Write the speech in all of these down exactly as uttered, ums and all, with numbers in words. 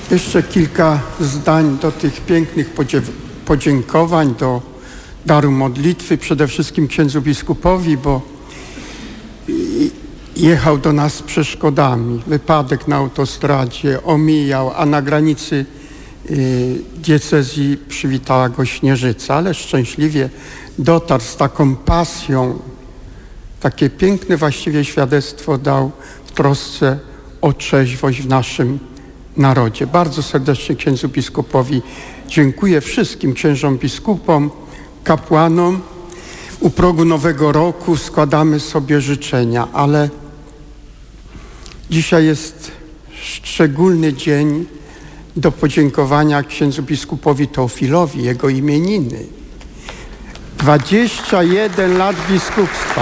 Jeszcze kilka zdań do tych pięknych podziękowań, do daru modlitwy, przede wszystkim księdzu biskupowi, bo jechał do nas z przeszkodami. Wypadek na autostradzie, omijał, a na granicy y, diecezji przywitała go Śnieżyca, ale szczęśliwie dotarł z taką pasją. Takie piękne właściwie świadectwo dał w trosce o trzeźwość w naszym narodzie. Bardzo serdecznie księdzu biskupowi dziękuję, wszystkim księżom biskupom, kapłanom. U progu Nowego Roku składamy sobie życzenia, ale dzisiaj jest szczególny dzień do podziękowania księdzu biskupowi Teofilowi, jego imieniny. dwadzieścia jeden lat biskupstwa.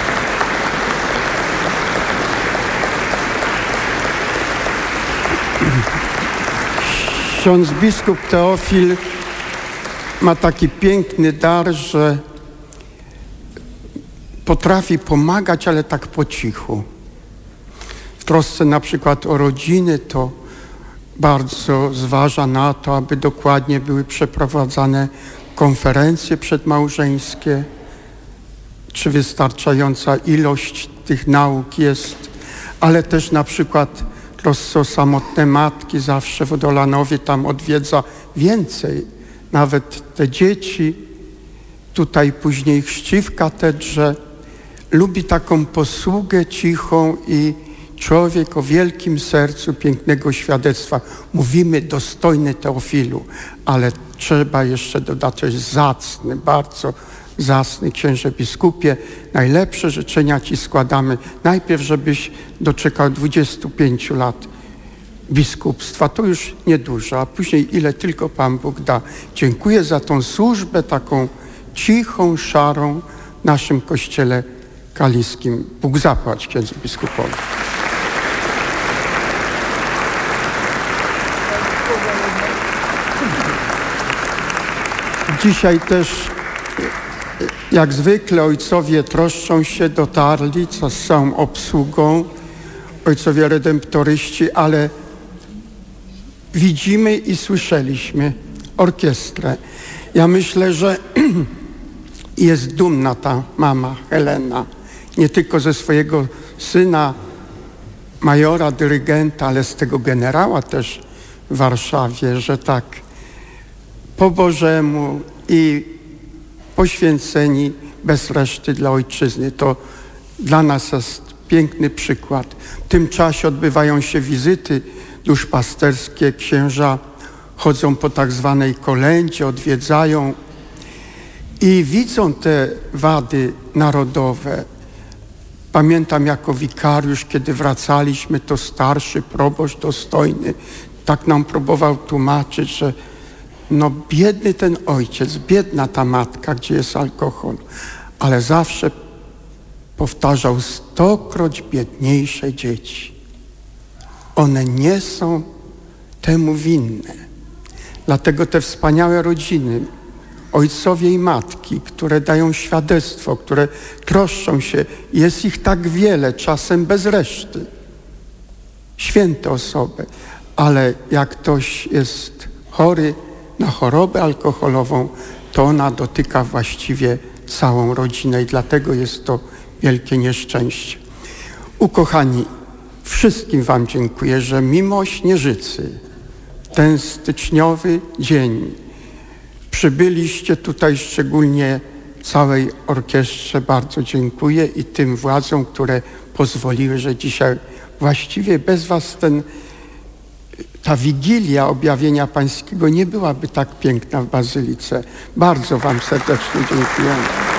Ksiądz biskup Teofil ma taki piękny dar, że potrafi pomagać, ale tak po cichu. W trosce na przykład o rodziny to bardzo zważa na to, aby dokładnie były przeprowadzane konferencje przedmałżeńskie, czy wystarczająca ilość tych nauk jest, ale też na przykład trosce o samotne matki zawsze w Odolanowie tam odwiedza więcej. Nawet te dzieci tutaj później chrzci w katedrze. Lubi taką posługę cichą i człowiek o wielkim sercu pięknego świadectwa. Mówimy dostojny Teofilu, ale trzeba jeszcze dodać, że jest zacny, bardzo zacny księże biskupie. Najlepsze życzenia Ci składamy. Najpierw, żebyś doczekał dwudziestu pięciu lat biskupstwa. To już niedużo, a później ile tylko Pan Bóg da. Dziękuję za tą służbę taką cichą, szarą w naszym Kościele kaliskim. Bóg zapłać księdzu biskupowi. Dzisiaj też, jak zwykle, ojcowie troszczą się, dotarli, co z całą obsługą, ojcowie redemptoryści, ale widzimy i słyszeliśmy orkiestrę. Ja myślę, że jest dumna ta mama Helena, nie tylko ze swojego syna, majora, dyrygenta, ale z tego generała też w Warszawie, że tak po Bożemu i poświęceni bez reszty dla ojczyzny. To dla nas jest piękny przykład. W tym czasie odbywają się wizyty duszpasterskie. Księża chodzą po tak zwanej kolędzie, odwiedzają i widzą te wady narodowe. Pamiętam jako wikariusz, kiedy wracaliśmy, to starszy proboszcz dostojny tak nam próbował tłumaczyć, że no biedny ten ojciec, biedna ta matka, gdzie jest alkohol, ale zawsze powtarzał stokroć biedniejsze dzieci. One nie są temu winne. Dlatego te wspaniałe rodziny, ojcowie i matki, które dają świadectwo, które troszczą się, jest ich tak wiele, czasem bez reszty. Święte osoby, ale jak ktoś jest chory na chorobę alkoholową, to ona dotyka właściwie całą rodzinę i dlatego jest to wielkie nieszczęście. Ukochani, wszystkim Wam dziękuję, że mimo Śnieżycy, ten styczniowy dzień, przybyliście tutaj, szczególnie całej orkiestrze bardzo dziękuję i tym władzom, które pozwoliły, że dzisiaj właściwie bez Was ten, ta Wigilia Objawienia Pańskiego nie byłaby tak piękna w Bazylice. Bardzo Wam serdecznie dziękuję.